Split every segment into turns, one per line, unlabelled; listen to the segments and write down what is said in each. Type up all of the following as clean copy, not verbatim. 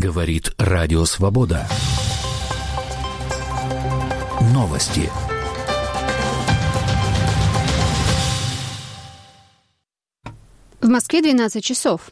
Говорит Радио Свобода. Новости.
В Москве 12 часов.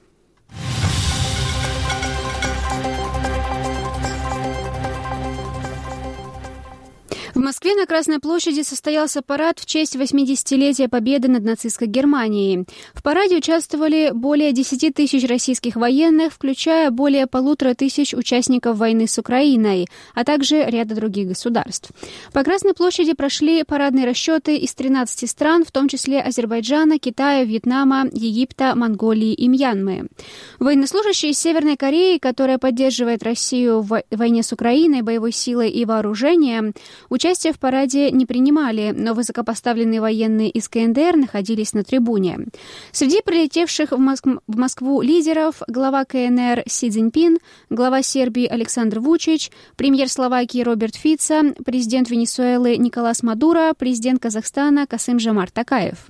В Москве на Красной площади состоялся парад в честь 80-летия победы над нацистской Германией. В параде участвовали более 10 тысяч российских военных, включая более 1500 участников войны с Украиной, а также ряда других государств. По Красной площади прошли парадные расчеты из 13 стран, в том числе Азербайджана, Китая, Вьетнама, Египта, Монголии и Мьянмы. Военнослужащие из Северной Кореи, которая поддерживает Россию в войне с Украиной боевой силой и вооружением, участие в параде не принимали, но высокопоставленные военные из КНДР находились на трибуне. Среди прилетевших в Москву лидеров глава КНР Си Цзиньпин, глава Сербии Александр Вучич, премьер Словакии Роберт Фицо, президент Венесуэлы Николас Мадуро, президент Казахстана Касым-Жомарт Токаев.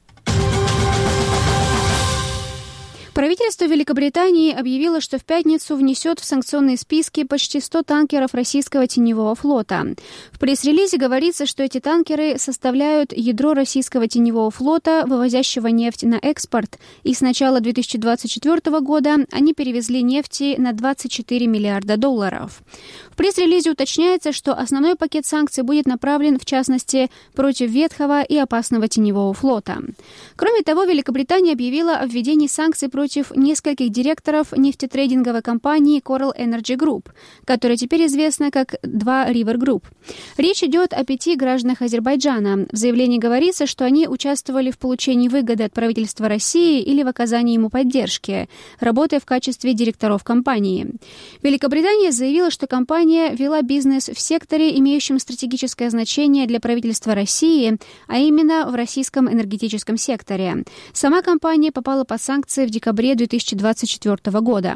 Правительство Великобритании объявило, что в пятницу внесет в санкционные списки почти 100 танкеров российского теневого флота. В пресс-релизе говорится, что эти танкеры составляют ядро российского теневого флота, вывозящего нефть на экспорт, и с начала 2024 года они перевезли нефти на $24 миллиарда. В пресс-релизе уточняется, что основной пакет санкций будет направлен, в частности, против ветхого и опасного теневого флота. Кроме того, Великобритания объявила о введении санкций против нескольких директоров нефтетрейдинговой компании Coral Energy Group, которая теперь известна как 2 River Group. Речь идет о 5 гражданах Азербайджана. В заявлении говорится, что они участвовали в получении выгоды от правительства России или в оказании ему поддержки, работая в качестве директоров компании. Великобритания заявила, что компания вела бизнес в секторе, имеющем стратегическое значение для правительства России, а именно в российском энергетическом секторе. Сама компания попала под санкции в декабре 2024 года.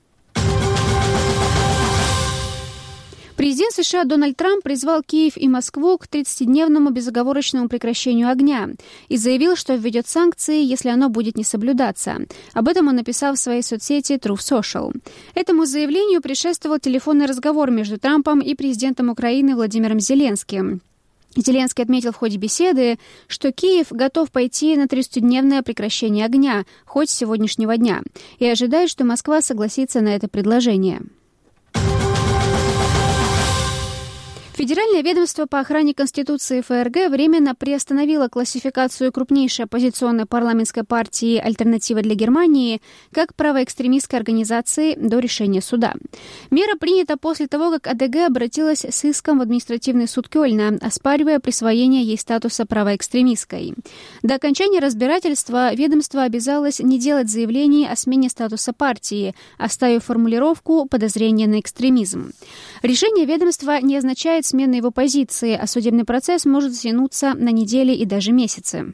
Президент США Дональд Трамп призвал Киев и Москву к 30-дневному безоговорочному прекращению огня и заявил, что введет санкции, если оно будет не соблюдаться. Об этом он написал в своей соцсети Truth Social. Этому заявлению предшествовал телефонный разговор между Трампом и президентом Украины Владимиром Зеленским. Зеленский отметил в ходе беседы, что Киев готов пойти на 30-дневное прекращение огня хоть с сегодняшнего дня и ожидает, что Москва согласится на это предложение. Федеральное ведомство по охране Конституции ФРГ временно приостановило классификацию крупнейшей оппозиционной парламентской партии «Альтернатива для Германии» как правоэкстремистской организации до решения суда. Мера принята после того, как АДГ обратилась с иском в административный суд Кёльна, оспаривая присвоение ей статуса правоэкстремистской. До окончания разбирательства ведомство обязалось не делать заявлений о смене статуса партии, оставив формулировку «подозрение на экстремизм». Решение ведомства не означает смены его позиции, а судебный процесс может затянуться на недели и даже месяцы.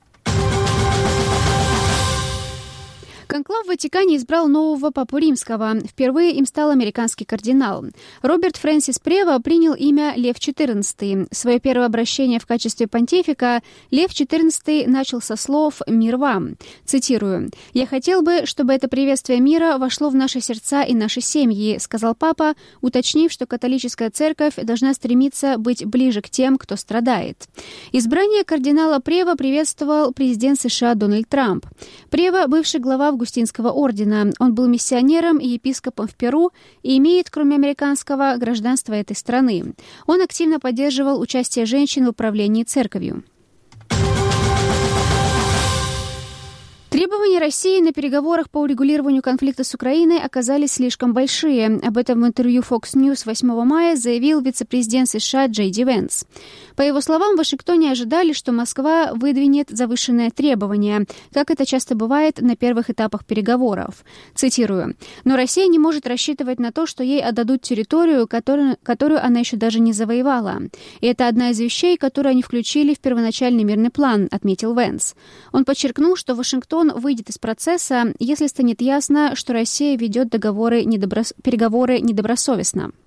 Конклав в Ватикане избрал нового папу римского. Впервые им стал американский кардинал. Роберт Фрэнсис Прево принял имя Лев XIV. Свое первое обращение в качестве понтифика Лев XIV начал со слов «Мир вам». Цитирую. «Я хотел бы, чтобы это приветствие мира вошло в наши сердца и наши семьи», сказал папа, уточнив, что католическая церковь должна стремиться быть ближе к тем, кто страдает. Избрание кардинала Прево приветствовал президент США Дональд Трамп. Прево – бывший глава Августинского ордена. Он был миссионером и епископом в Перу и имеет, кроме американского, гражданство этой страны. Он активно поддерживал участие женщин в управлении церковью. Требования России на переговорах по урегулированию конфликта с Украиной оказались слишком большие. Об этом в интервью Fox News 8 мая заявил вице-президент США Джей Ди Венс. По его словам, в Вашингтоне ожидали, что Москва выдвинет завышенные требования, как это часто бывает на первых этапах переговоров. Цитирую. «Но Россия не может рассчитывать на то, что ей отдадут территорию, которую она еще даже не завоевала. И это одна из вещей, которую они включили в первоначальный мирный план», отметил Венс. Он подчеркнул, что Вашингтон выйдет из процесса, если станет ясно, что Россия ведет переговоры недобросовестно.